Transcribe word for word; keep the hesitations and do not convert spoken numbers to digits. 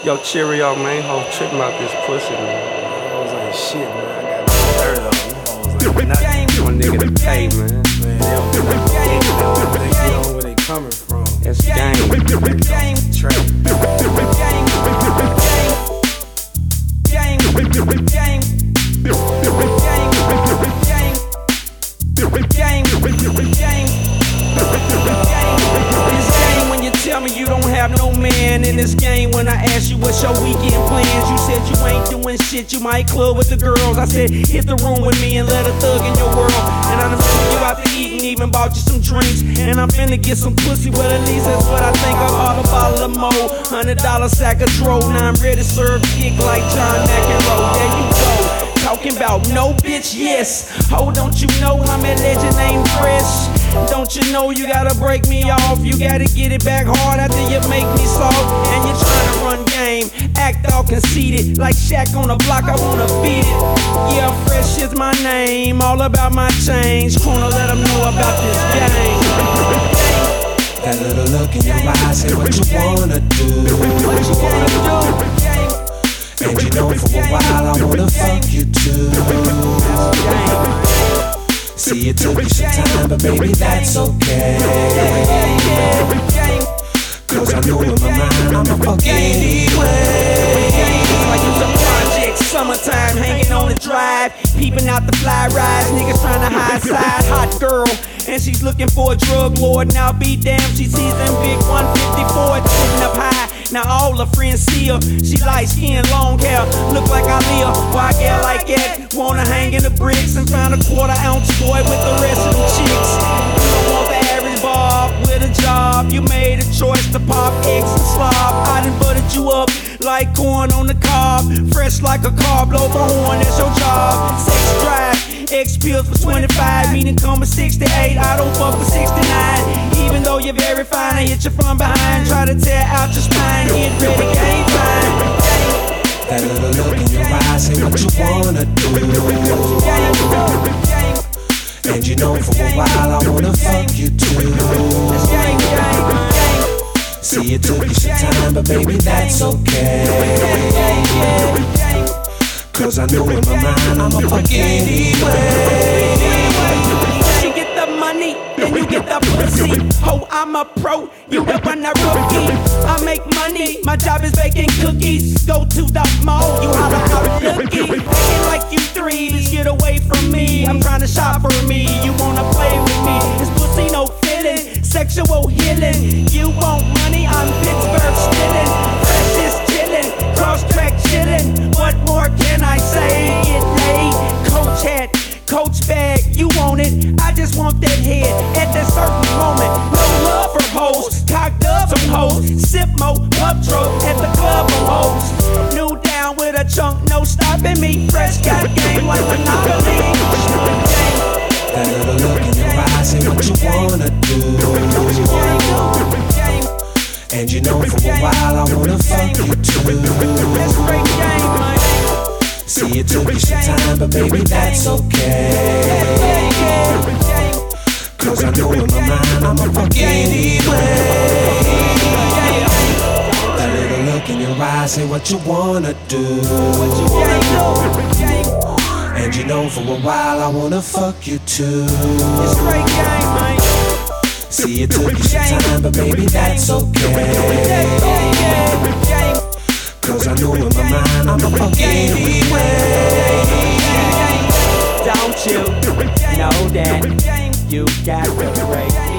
Yo, Cheerio, man, ho, tripping out this pussy, man. I was like, shit, man, I got third of them. I was like, nothing. My nigga to pay, man. Man, they don't get no game. They don't know where they coming from. That's game. Trap. Tell me you don't have no man in this game. When I asked you what's your weekend plans, you said you ain't doing shit. You might club with the girls. I said hit the room with me and let a thug in your world. And I done took you out to eat and even bought you some drinks. And I'm finna get some pussy, well at least that's what I think. I bought a bottle of Mo, hundred dollar sack of dro. Now I'm ready to serve dick like John McEnroe. There you go. Talking about no bitch, yes. Oh, don't you know I'm a legend named Fresh? Don't you know you gotta break me off? You gotta get it back hard after you make me soft. And you're trying to run game, act all conceited. Like Shaq on the block, I wanna beat it. Yeah, Fresh is my name, all about my change. Wanna let them know about this game. That little look in your eyes, say what you wanna do. What you wanna do? And you know for a while I wanna fuck you too. See, it took you some time, but baby, that's okay. Cause I know in my mind I'ma fuck anyway. Like it's a project, summertime, hanging on the drive, peeping out the fly rides, niggas trying to hide side. Hot girl, and she's looking for a drug lord. Now be damned, she sees them big one fifty-four sitting up high. Now all her friends see her. She light skin, long hair, look like Aaliyah. Why a girl like that wanna hang in the bricks and find a quarter ounce boy with the rest of them chicks? You don't want the average bob with a job. You made a choice to pop eggs and slob. I done buttered you up like corn on the cob, fresh like a car, blow the horn, that's your job. Sex drive, X pills for twenty-five, meaning come with sixty-eight. I don't fuck for sixty-nine, even though you're very fine. I hit you from behind, try to tear out your spine. Get ready, game time. That little look in your eyes, say what you wanna do. And you know for a while I wanna fuck you too. See, it took you some time, but baby, that's okay. Cause I know in my mind I'ma fuck anyway. You get the money, then you get the pussy. Oh, I'm a pro, you up on a rookie. I make money, my job is baking cookies. Go to the mall, you holler out looking. Acting like you three, just get away from me. I'm trying to shop for me, you wanna play with me. This pussy no fitting, sexual healing. You want money, I'm Pittsburgh stealing. Fresh is chillin', cross track chillin'. What more can I say? Get laid, coach hat, coach bag, you want it. I just want that head at that certain moment. No love for hoes, cocked up some hoes. Sip mo, pub trope at the club of hoes. New down with a chunk, no stopping me. Fresh got game like Monopoly. That little look in your eyes, say what you wanna do. And you know for a while I wanna fuck you too. See, it took you some time, but baby, that's okay. Cause I know in my mind I'ma fuck anyway. That little look in your eyes, say what you wanna do. And you know for a while I wanna fuck you too. See, it took you some time, but baby, that's okay. Cause I know in my mind I'ma fuck anyway. Don't you know that you got to break